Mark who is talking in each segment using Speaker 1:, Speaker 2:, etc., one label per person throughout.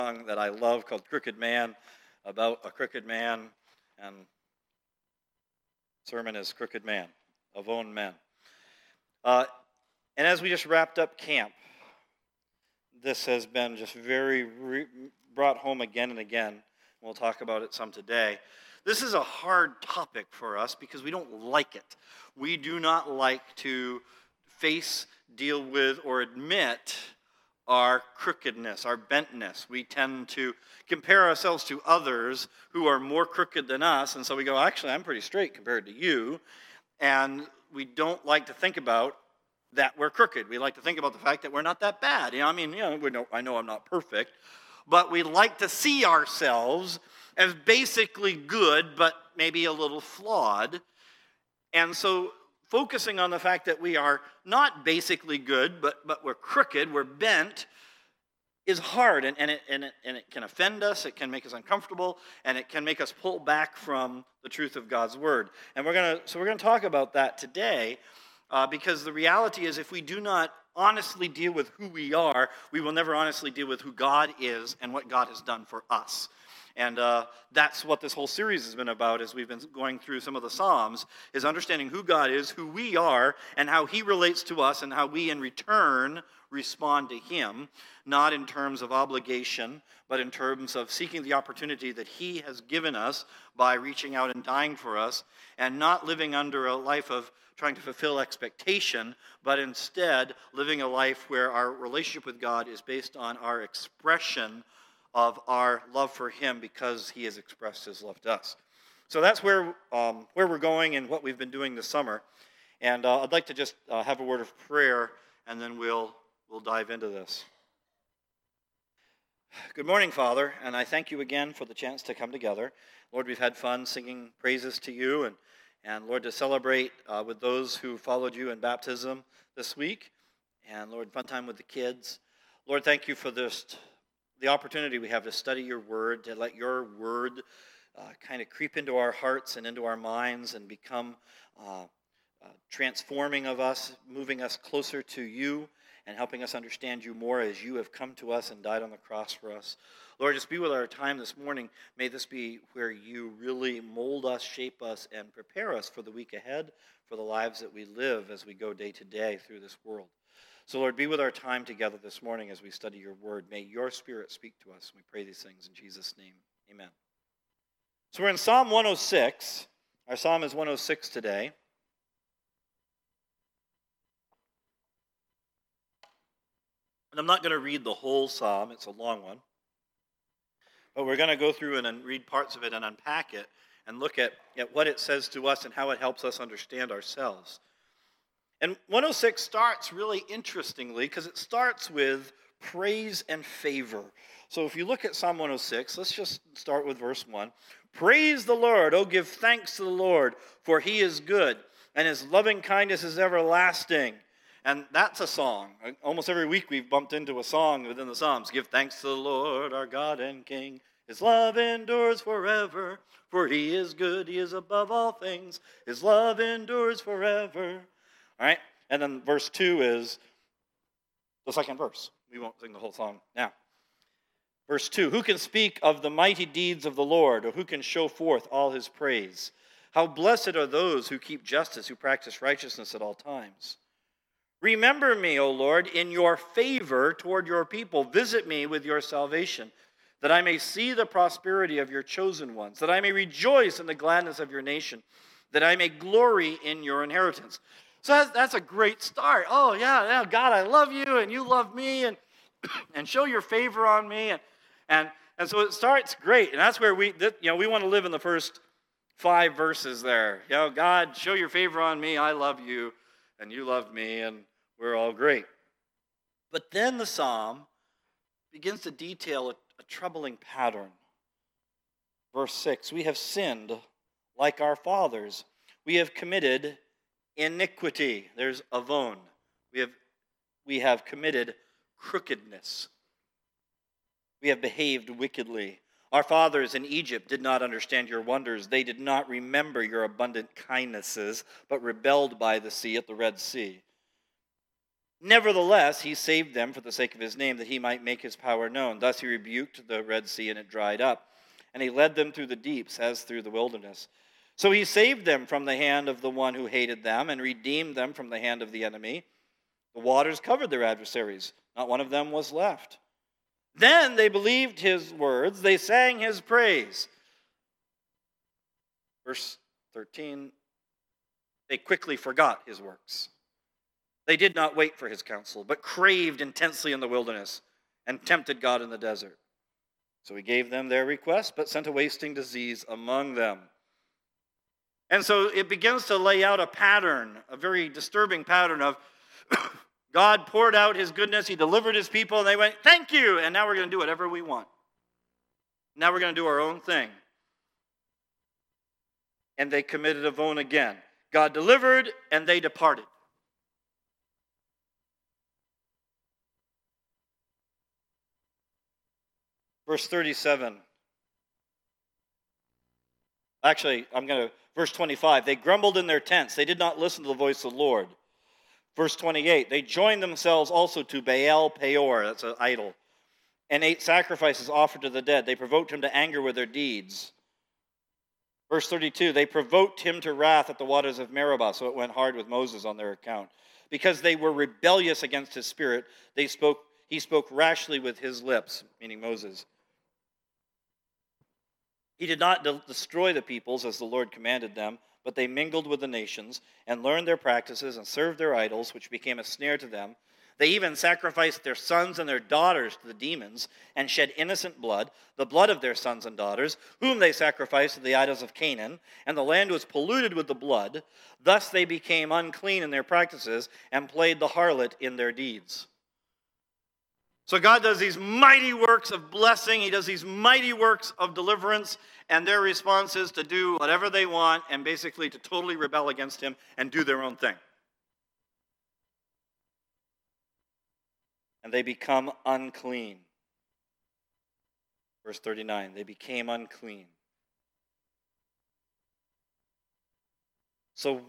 Speaker 1: song that I love called Crooked Man, about a crooked man, and sermon is Crooked Man, of own men. And as we just wrapped up camp, this has been just very brought home again and again. We'll talk about it some today. This is a hard topic for us because we don't like it. We do not like to face, deal with, or admit our crookedness, our bentness. We tend to compare ourselves to others who are more crooked than us, and so we go, actually, I'm pretty straight compared to you. And we don't like to think about that we're crooked. We like to think about the fact that we're not that bad. I know I'm not perfect, but we like to see ourselves as basically good, but maybe a little flawed. And so focusing on the fact that we are not basically good, but we're crooked, we're bent, is hard, and it can offend us, it can make us uncomfortable, and it can make us pull back from the truth of God's word. And we're going to talk about that today, because the reality is if we do not honestly deal with who we are, we will never honestly deal with who God is and what God has done for us. And that's what this whole series has been about as we've been going through some of the Psalms, is understanding who God is, who we are, and how he relates to us, and how we in return respond to him, not in terms of obligation, but in terms of seeking the opportunity that he has given us by reaching out and dying for us, and not living under a life of trying to fulfill expectation, but instead living a life where our relationship with God is based on our expression of our love for him because he has expressed his love to us. So that's where we're going and what we've been doing this summer. And I'd like to just have a word of prayer, and then we'll dive into this. Good morning, Father, and I thank you again for the chance to come together. Lord, we've had fun singing praises to you, and Lord, to celebrate with those who followed you in baptism this week. And Lord, fun time with the kids. Lord, thank you for this, the opportunity we have to study your word, to let your word kind of creep into our hearts and into our minds and become transforming of us, moving us closer to you and helping us understand you more as you have come to us and died on the cross for us. Lord, just be with our time this morning. May this be where you really mold us, shape us, and prepare us for the week ahead, for the lives that we live as we go day to day through this world. So, Lord, be with our time together this morning as we study your word. May your Spirit speak to us. We pray these things in Jesus' name. Amen. So we're in Psalm 106. Our psalm is 106 today. And I'm not going to read the whole psalm. It's a long one. But we're going to go through and read parts of it and unpack it and look at what it says to us and how it helps us understand ourselves. And 106 starts really interestingly because it starts with praise and favor. So if you look at Psalm 106, let's just start with verse 1. Praise the Lord, oh give thanks to the Lord, for he is good, and his loving kindness is everlasting. And that's a song. Almost every week we've bumped into a song within the Psalms. Give thanks to the Lord, our God and King. His love endures forever, for he is good, he is above all things. His love endures forever. All right, and then verse 2 is the second verse. We won't sing the whole song now. Verse 2, who can speak of the mighty deeds of the Lord, or who can show forth all his praise? How blessed are those who keep justice, who practice righteousness at all times. Remember me, O Lord, in your favor toward your people. Visit me with your salvation, that I may see the prosperity of your chosen ones, that I may rejoice in the gladness of your nation, that I may glory in your inheritance. So that's a great start. Oh, yeah, God, I love you, and you love me, and show your favor on me. And so it starts great. And that's where we want to live in the first 5 verses there. God, show your favor on me. I love you, and you love me, and we're all great. But then the psalm begins to detail a troubling pattern. Verse 6, we have sinned like our fathers. We have committed iniquity. There's avon. We have committed crookedness. We have behaved wickedly. Our fathers in Egypt did not understand your wonders. They did not remember your abundant kindnesses, but rebelled by the sea at the Red Sea. Nevertheless, he saved them for the sake of his name, that he might make his power known. Thus he rebuked the Red Sea, and it dried up. And he led them through the deeps, as through the wilderness. So he saved them from the hand of the one who hated them, and redeemed them from the hand of the enemy. The waters covered their adversaries. Not one of them was left. Then they believed his words. They sang his praise. Verse 13, they quickly forgot his works. They did not wait for his counsel, but craved intensely in the wilderness and tempted God in the desert. So he gave them their request, but sent a wasting disease among them. And so it begins to lay out a pattern, a very disturbing pattern of God poured out his goodness, he delivered his people, and they went, thank you, and now we're going to do whatever we want. Now we're going to do our own thing. And they committed Avon again. God delivered, and they departed. Verse 37. Actually, verse 25. They grumbled in their tents. They did not listen to the voice of the Lord. Verse 28. They joined themselves also to Baal Peor, that's an idol, and ate sacrifices offered to the dead. They provoked him to anger with their deeds. Verse 32. They provoked him to wrath at the waters of Meribah, so it went hard with Moses on their account. Because they were rebellious against his spirit, he spoke rashly with his lips, meaning Moses. He did not destroy the peoples as the Lord commanded them, but they mingled with the nations and learned their practices and served their idols, which became a snare to them. They even sacrificed their sons and their daughters to the demons and shed innocent blood, the blood of their sons and daughters, whom they sacrificed to the idols of Canaan, and the land was polluted with the blood. Thus they became unclean in their practices and played the harlot in their deeds. So God does these mighty works of blessing. He does these mighty works of deliverance, and their response is to do whatever they want and basically to totally rebel against him and do their own thing. And they become unclean. Verse 39, they became unclean. So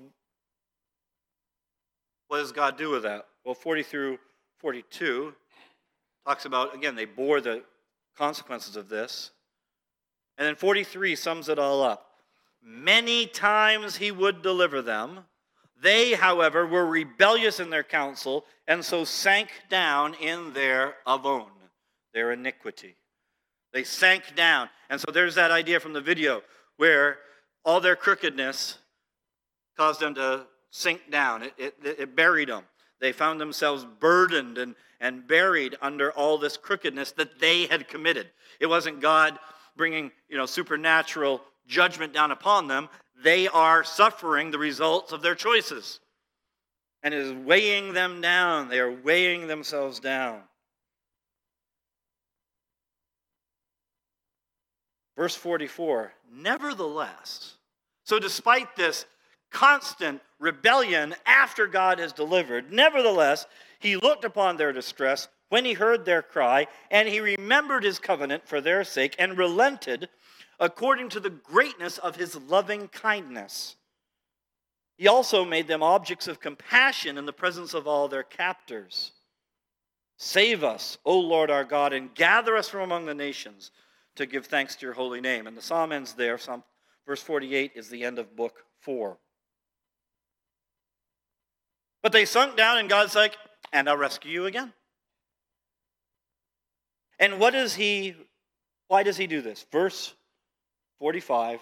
Speaker 1: what does God do with that? Well, 40 through 42 talks about, again, they bore the consequences of this. And then 43 sums it all up. Many times he would deliver them. They, however, were rebellious in their counsel, and so sank down in their avon, their iniquity. They sank down. And so there's that idea from the video where all their crookedness caused them to sink down. It buried them. They found themselves burdened and buried under all this crookedness that they had committed. It wasn't God bringing, supernatural judgment down upon them. They are suffering the results of their choices. And it is weighing them down. They are weighing themselves down. Verse 44, nevertheless, so despite this constant rebellion after God has delivered, nevertheless, he looked upon their distress when he heard their cry, and he remembered his covenant for their sake and relented according to the greatness of his loving kindness. He also made them objects of compassion in the presence of all their captors. Save us, O Lord our God, and gather us from among the nations to give thanks to your holy name. And the psalm ends there. Verse 48 is the end of book 4. But they sunk down, and God's like, and I'll rescue you again. And why does he do this? Verse 45,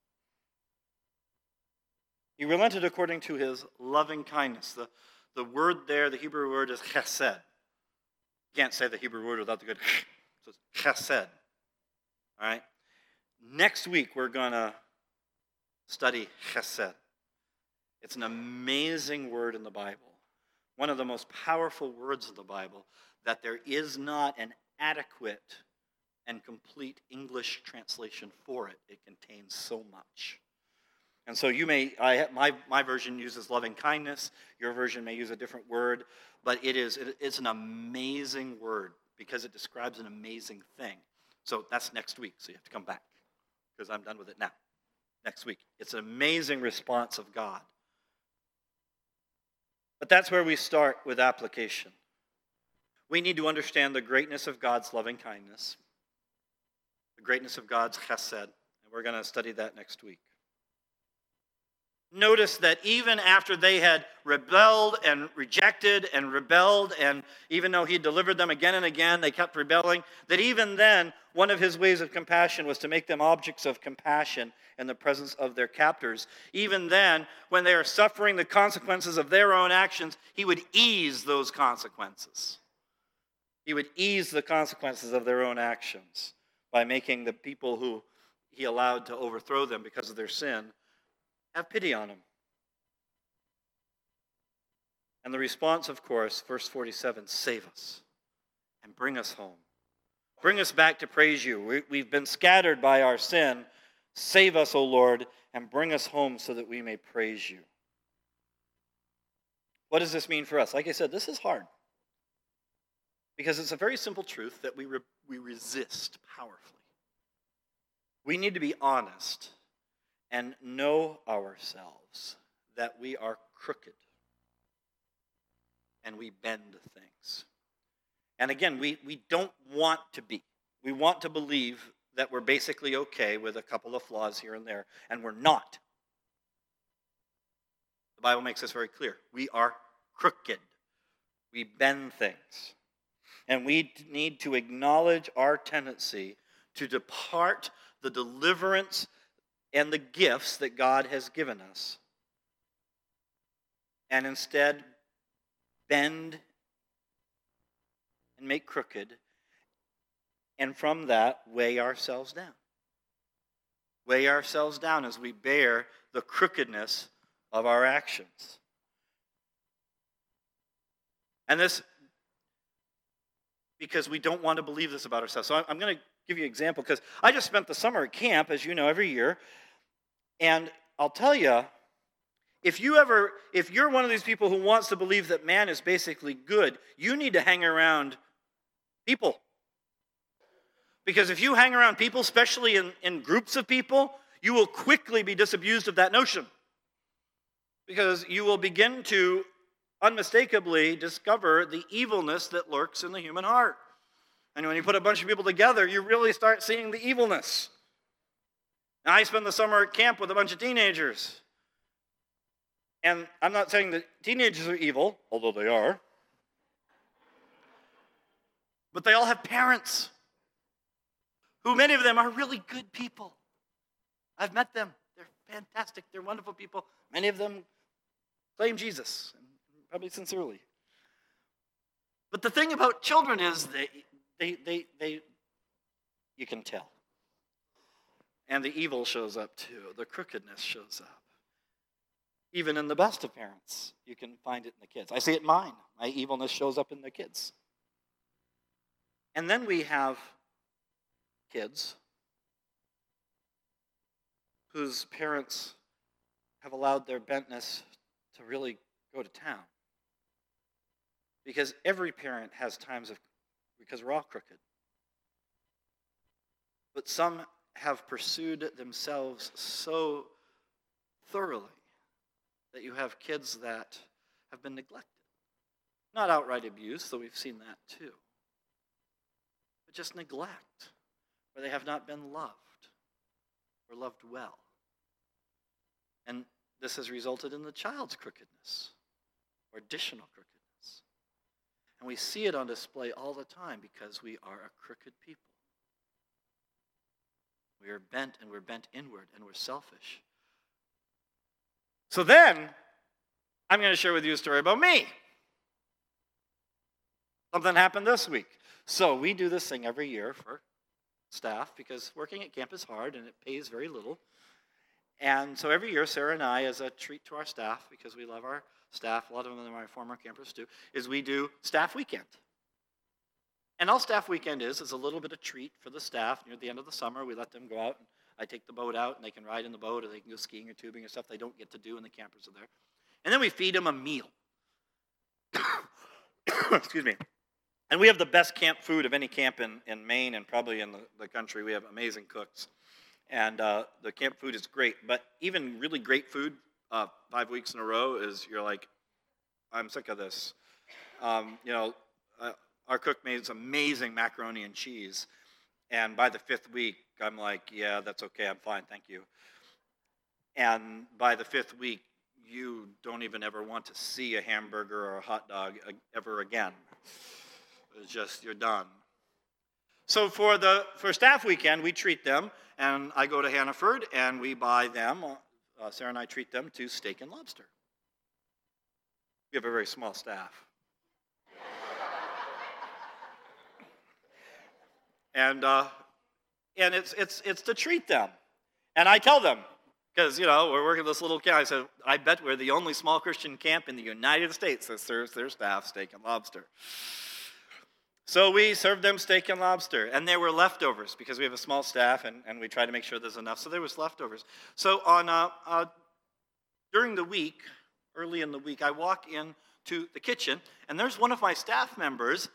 Speaker 1: he relented according to his loving kindness. The word there, the Hebrew word is chesed. You can't say the Hebrew word without the good so it's chesed. All right? Next week, we're going to study chesed. It's an amazing word in the Bible. One of the most powerful words in the Bible, that there is not an adequate and complete English translation for it. It contains so much. And so my version uses loving kindness. Your version may use a different word, but it's an amazing word because it describes an amazing thing. So that's next week, so you have to come back because I'm done with it now. Next week. It's an amazing response of God. But that's where we start with application. We need to understand the greatness of God's loving kindness, the greatness of God's chesed, and we're going to study that next week. Notice that even after they had rebelled and rejected and rebelled, and even though he delivered them again and again, they kept rebelling, that even then, one of his ways of compassion was to make them objects of compassion in the presence of their captors. Even then, when they are suffering the consequences of their own actions, he would ease those consequences. He would ease the consequences of their own actions by making the people who he allowed to overthrow them because of their sin have pity on him. And the response, of course, verse 47, save us and bring us home. Bring us back to praise you. We've been scattered by our sin. Save us, O Lord, and bring us home so that we may praise you. What does this mean for us? Like I said, this is hard. Because it's a very simple truth that we resist powerfully. We need to be honest and know ourselves that we are crooked and we bend things. And again, we don't want to be. We want to believe that we're basically okay with a couple of flaws here and there, and we're not. The Bible makes this very clear. We are crooked. We bend things. And we need to acknowledge our tendency to depart the deliverance and the gifts that God has given us, and instead bend and make crooked, and from that weigh ourselves down. Weigh ourselves down as we bear the crookedness of our actions. And this, because we don't want to believe this about ourselves. So I'm going to give you an example, because I just spent the summer at camp, as you know, every year. And I'll tell you, if you're one of these people who wants to believe that man is basically good, you need to hang around people. Because if you hang around people, especially in groups of people, you will quickly be disabused of that notion. Because you will begin to unmistakably discover the evilness that lurks in the human heart. And when you put a bunch of people together, you really start seeing the evilness. Now, I spent the summer at camp with a bunch of teenagers. And I'm not saying that teenagers are evil, although they are. But they all have parents who, many of them, are really good people. I've met them. They're fantastic. They're wonderful people. Many of them claim Jesus, probably sincerely. But the thing about children is they you can tell. And the evil shows up too. The crookedness shows up. Even in the best of parents, you can find it in the kids. I see it in mine. My evilness shows up in the kids. And then we have kids whose parents have allowed their bentness to really go to town. Because every parent has times because we're all crooked. But some have pursued themselves so thoroughly that you have kids that have been neglected. Not outright abuse, though we've seen that too. But just neglect, where they have not been loved or loved well. And this has resulted in the child's crookedness or additional crookedness. And we see it on display all the time because we are a crooked people. We are bent, and we're bent inward, and we're selfish. So then, I'm going to share with you a story about me. Something happened this week. So we do this thing every year for staff because working at camp is hard and it pays very little. And so every year, Sarah and I, as a treat to our staff, because we love our staff, a lot of them are my former campers too, is we do staff weekend. And all staff weekend is a little bit of treat for the staff. Near the end of the summer, we let them go out, and I take the boat out, and they can ride in the boat, or they can go skiing or tubing or stuff they don't get to do when the campers are there. And then we feed them a meal. Excuse me. And we have the best camp food of any camp in Maine and probably in the country. We have amazing cooks. And the camp food is great. But even really great food 5 weeks in a row is, you're like, I'm sick of this. Our cook made some amazing macaroni and cheese. And by the 5th week, I'm like, yeah, that's okay, I'm fine, thank you. And by the 5th week, you don't even ever want to see a hamburger or a hot dog ever again. It's just, you're done. So for staff weekend, we treat them, and I go to Hannaford, and we buy them, Sarah and I treat them to steak and lobster. We have a very small staff. And it's to treat them. And I tell them, because, we're working this little camp. I said, I bet we're the only small Christian camp in the United States that serves their staff steak and lobster. So we served them steak and lobster, and there were leftovers because we have a small staff, and we try to make sure there's enough. So there was leftovers. So during the week, early in the week, I walk into the kitchen, and there's one of my staff members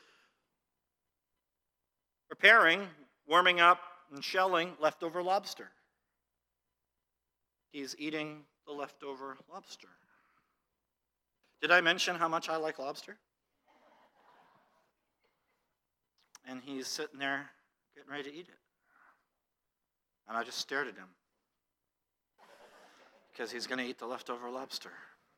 Speaker 1: preparing, warming up, and shelling leftover lobster. He's eating the leftover lobster. Did I mention how much I like lobster? And he's sitting there getting ready to eat it. And I just stared at him because he's going to eat the leftover lobster.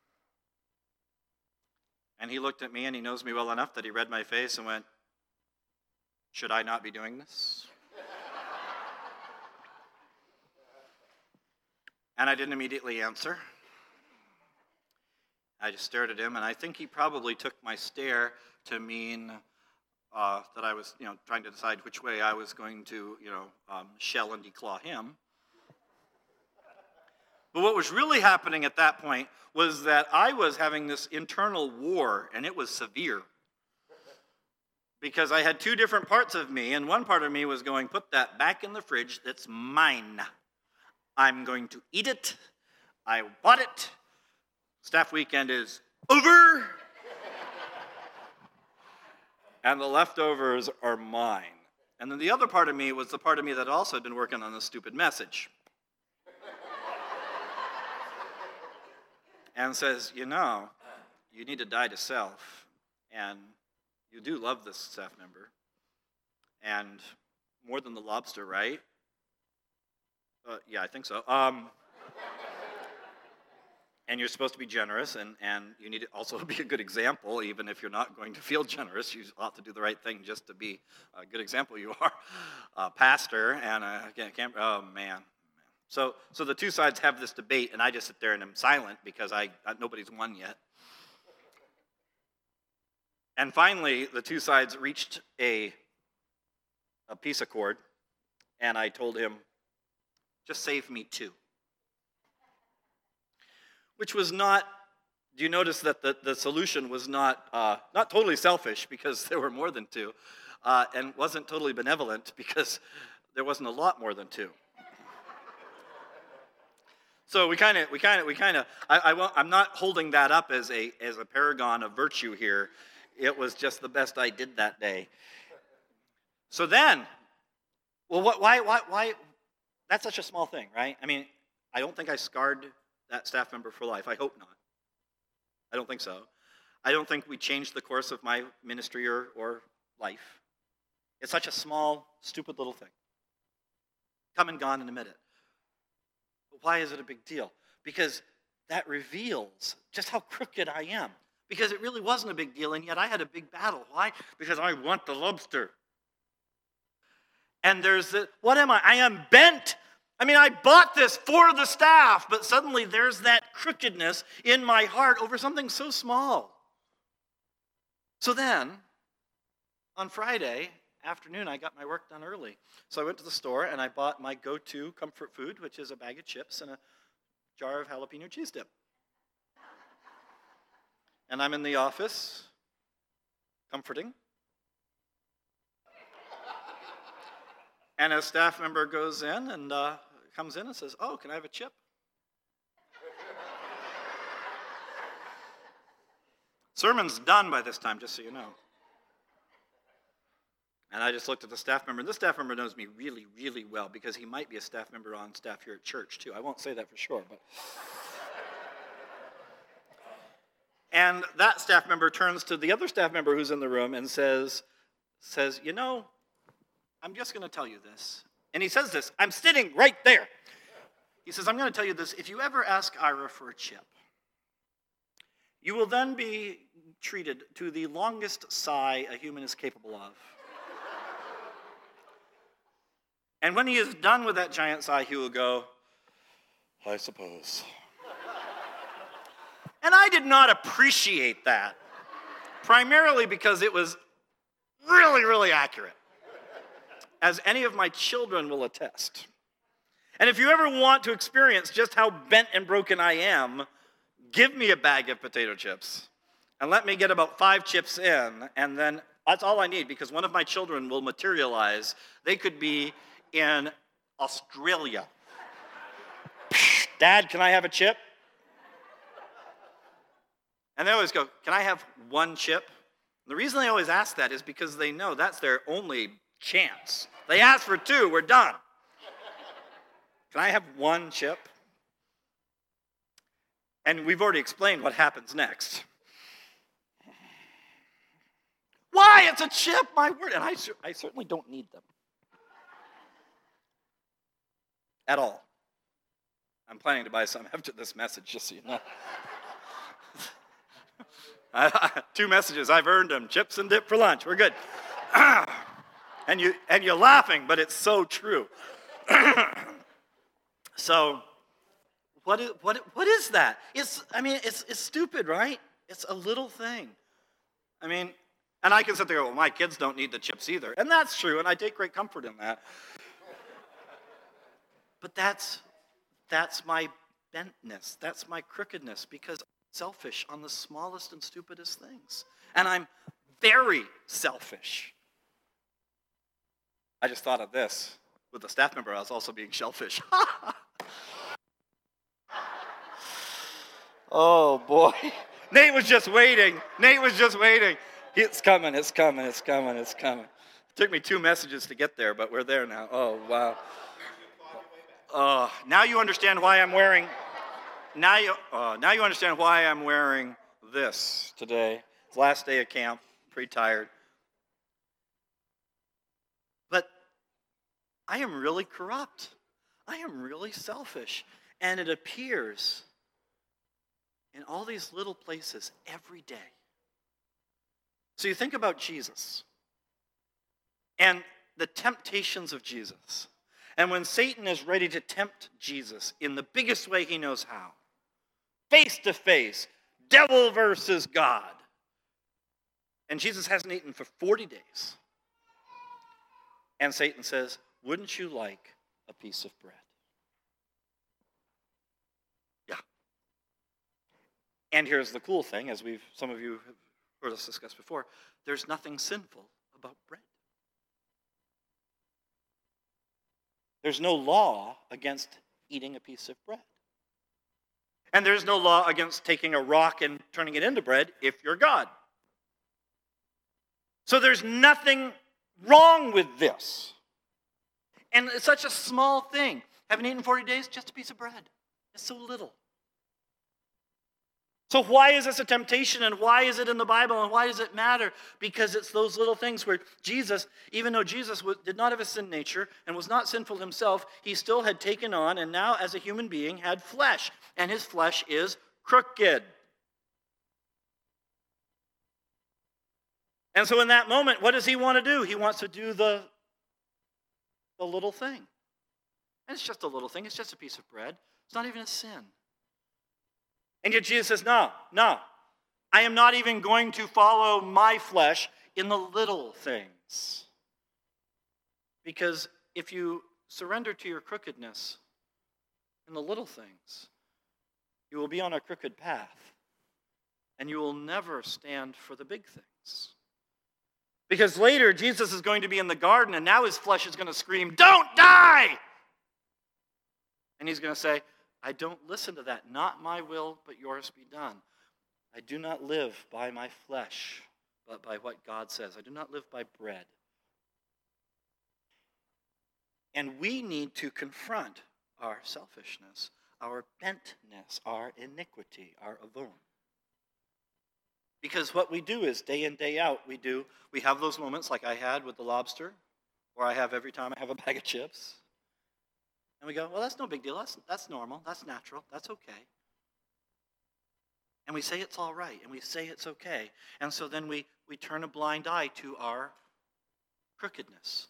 Speaker 1: And he looked at me, and he knows me well enough that he read my face and went, should I not be doing this? And I didn't immediately answer. I just stared at him, and I think he probably took my stare to mean that I was, trying to decide which way I was going to, shell and declaw him. But what was really happening at that point was that I was having this internal war, and it was severe. Because I had two different parts of me, and one part of me was going, put that back in the fridge, that's mine. I'm going to eat it. I bought it. Staff weekend is over. And the leftovers are mine. And then the other part of me was the part of me that also had been working on this stupid message. And says, you need to die to self. And you do love this staff member. And more than the lobster, right? Yeah, I think so. And you're supposed to be generous, and you need to also be a good example, even if you're not going to feel generous. You ought to do the right thing just to be a good example. You are a pastor, and oh, man. So the two sides have this debate, and I just sit there and I'm silent because nobody's won yet. And finally, the two sides reached a peace accord, and I told him, just save me two. Which was not, do you notice that the solution was not totally selfish because there were more than two, and wasn't totally benevolent because there wasn't a lot more than two. So I'm not holding that up as a paragon of virtue here. It was just the best I did that day. So then, well, why? That's such a small thing, right? I mean, I don't think I scarred that staff member for life. I hope not. I don't think so. I don't think we changed the course of my ministry or life. It's such a small, stupid little thing. Come and gone in a minute. But why is it a big deal? Because that reveals just how crooked I am. Because it really wasn't a big deal, and yet I had a big battle. Why? Because I want the lobster. And what am I? I am bent. I mean, I bought this for the staff, but suddenly there's that crookedness in my heart over something so small. So then, on Friday afternoon, I got my work done early. So I went to the store and I bought my go-to comfort food, which is a bag of chips and a jar of jalapeno cheese dip. And I'm in the office, comforting. And a staff member goes in and comes in and says, oh, can I have a chip? Sermon's done by this time, just so you know. And I just looked at the staff member, and this staff member knows me really, really well because he might be a staff member on staff here at church, too. I won't say that for sure, but... And that staff member turns to the other staff member who's in the room and says, you know, I'm just going to tell you this. And he says this, I'm sitting right there. He says, I'm going to tell you this. If you ever ask Ira for a chip, you will then be treated to the longest sigh a human is capable of. And when he is done with that giant sigh, he will go, I suppose. And I did not appreciate that, primarily because it was really, really accurate, as any of my children will attest. And if you ever want to experience just how bent and broken I am, give me a bag of potato chips and let me get about 5 chips in, and then that's all I need, because one of my children will materialize. They could be in Australia. Dad, can I have a chip? And they always go, can I have 1 chip? The reason they always ask that is because they know that's their only chance. They ask for 2, we're done. Can I have 1 chip? And we've already explained what happens next. Why? It's a chip, my word. And I certainly don't need them. At all. I'm planning to buy some after this message, just so you know. 2 messages, I've earned them. Chips and dip for lunch. We're good. And you're laughing, but it's so true. So, what is that? It's stupid, right? It's a little thing. And I can sit there and go, well, my kids don't need the chips either. And that's true, and I take great comfort in that. But that's my bentness. That's my crookedness, because I'm selfish on the smallest and stupidest things. And I'm very selfish. I just thought of this. With the staff member, I was also being shellfish. Oh, boy. Nate was just waiting. It's coming. It took me 2 messages to get there, but we're there now. Oh, wow. Now you understand why I'm wearing... Now you understand why I'm wearing this today. It's the last day of camp. Pretty tired. But I am really corrupt. I am really selfish. And it appears in all these little places every day. So you think about Jesus and the temptations of Jesus. And when Satan is ready to tempt Jesus in the biggest way he knows how, face to face, devil versus God. And Jesus hasn't eaten for 40 days. And Satan says, wouldn't you like a piece of bread? Yeah. And here's the cool thing, as some of you have heard us discuss before, there's nothing sinful about bread. There's no law against eating a piece of bread. And there's no law against taking a rock and turning it into bread if you're God. So there's nothing wrong with this. And it's such a small thing. Haven't eaten 40 days, just a piece of bread. It's so little. So why is this a temptation, and why is it in the Bible, and why does it matter? Because it's those little things where Jesus, even though Jesus did not have a sin nature and was not sinful himself, he still had taken on, and now as a human being had flesh. And his flesh is crooked. And so in that moment, what does he want to do? He wants to do the little thing. And it's just a little thing. It's just a piece of bread. It's not even a sin. And yet Jesus says, no, I am not even going to follow my flesh in the little things. Because if you surrender to your crookedness in the little things, you will be on a crooked path. And you will never stand for the big things. Because later, Jesus is going to be in the garden, and now his flesh is going to scream, don't die! And he's going to say, I don't listen to that. Not my will, but yours be done. I do not live by my flesh, but by what God says. I do not live by bread. And we need to confront our selfishness, our bentness, our iniquity, our avon. Because what we do is day in, day out, we have those moments like I had with the lobster, or I have every time I have a bag of chips. And we go, well, that's no big deal. That's normal. That's natural. That's okay. And we say it's all right, and we say it's okay. And so then we turn a blind eye to our crookedness.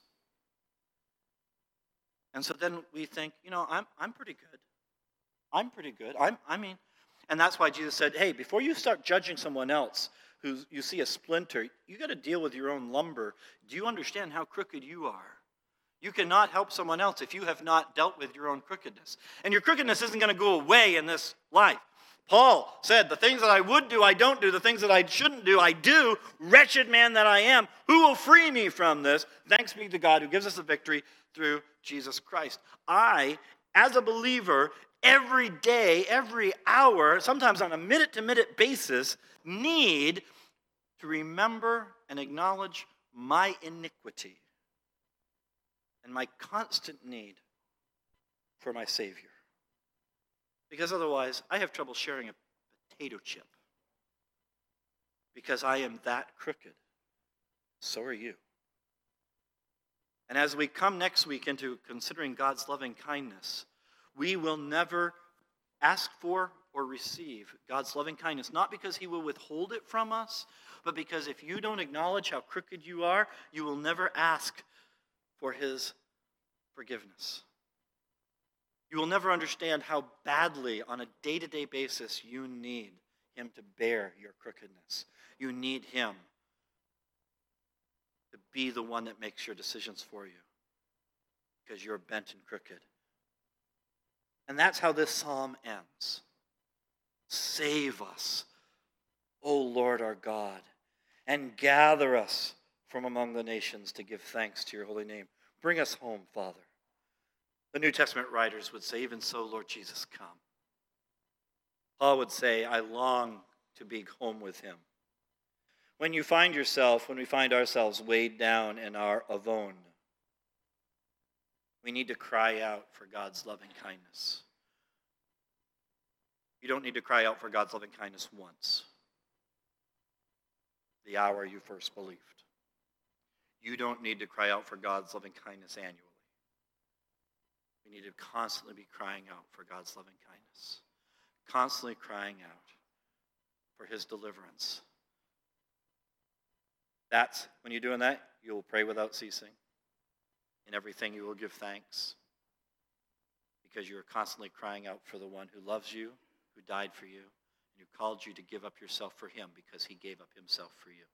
Speaker 1: And so then we think, I'm pretty good. I'm pretty good. And that's why Jesus said, hey, before you start judging someone else who you see a splinter, you got to deal with your own lumber. Do you understand how crooked you are? You cannot help someone else if you have not dealt with your own crookedness. And your crookedness isn't going to go away in this life. Paul said, the things that I would do, I don't do. The things that I shouldn't do, I do. Wretched man that I am, who will free me from this? Thanks be to God who gives us the victory through Jesus Christ. I, as a believer, every day, every hour, sometimes on a minute-to-minute basis, need to remember and acknowledge my iniquity and my constant need for my Savior. Because otherwise, I have trouble sharing a potato chip. Because I am that crooked. So are you. And as we come next week into considering God's loving kindness, we will never ask for or receive God's loving kindness, not because he will withhold it from us, but because if you don't acknowledge how crooked you are, you will never ask for his forgiveness. You will never understand how badly, on a day-to-day basis, you need him to bear your crookedness. You need him to be the one that makes your decisions for you because you're bent and crooked. And that's how this psalm ends. Save us, O Lord our God, and gather us from among the nations to give thanks to your holy name. Bring us home, Father. The New Testament writers would say, even so, Lord Jesus, come. Paul would say, I long to be home with him. When we find ourselves weighed down in our avon, we need to cry out for God's loving kindness. You don't need to cry out for God's loving kindness once, the hour you first believed. You don't need to cry out for God's loving kindness annually. We need to constantly be crying out for God's loving kindness, constantly crying out for his deliverance. That's when you're doing that, you will pray without ceasing. In everything you will give thanks because you are constantly crying out for the one who loves you, who died for you, and who called you to give up yourself for him because he gave up himself for you.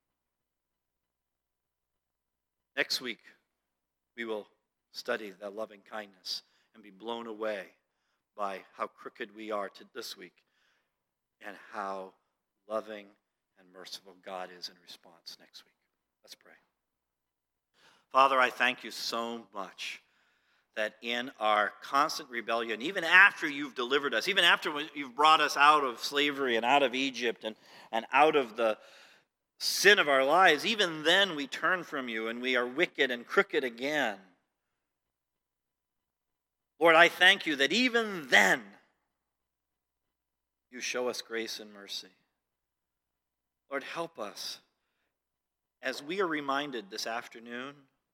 Speaker 1: Next week, we will study that loving kindness and be blown away by how crooked we are to this week and how loving and merciful God is in response next week. Let's pray. Father, I thank you so much that in our constant rebellion, even after you've delivered us, even after you've brought us out of slavery and out of Egypt and out of the sin of our lives, even then we turn from you and we are wicked and crooked again. Lord, I thank you that even then you show us grace and mercy. Lord, help us as we are reminded this afternoon,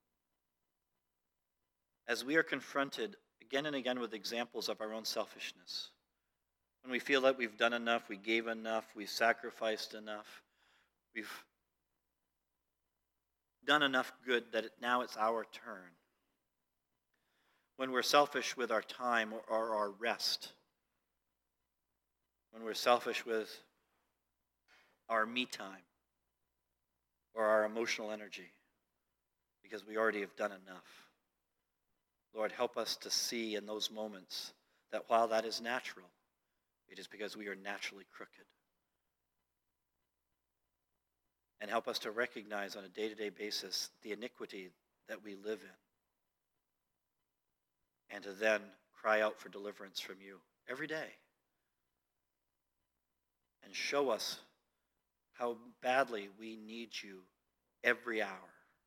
Speaker 1: as we are confronted again and again with examples of our own selfishness. When we feel that we've done enough, we gave enough, we've sacrificed enough, we've done enough good that now it's our turn. When we're selfish with our time or our rest. When we're selfish with our me time or our emotional energy because we already have done enough. Lord, help us to see in those moments that while that is natural, it is because we are naturally crooked. And help us to recognize on a day-to-day basis the iniquity that we live in. And to then cry out for deliverance from you every day. And show us how badly we need you every hour.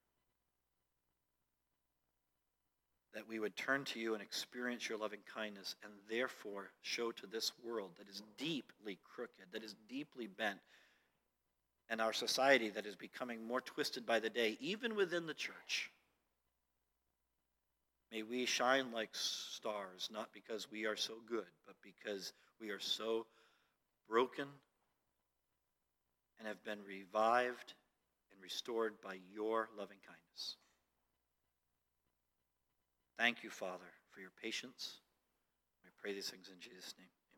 Speaker 1: That we would turn to you and experience your loving kindness and therefore show to this world that is deeply crooked, that is deeply bent, and our society that is becoming more twisted by the day, even within the church. May we shine like stars, not because we are so good, but because we are so broken and have been revived and restored by your loving kindness. Thank you, Father, for your patience. I pray these things in Jesus' name.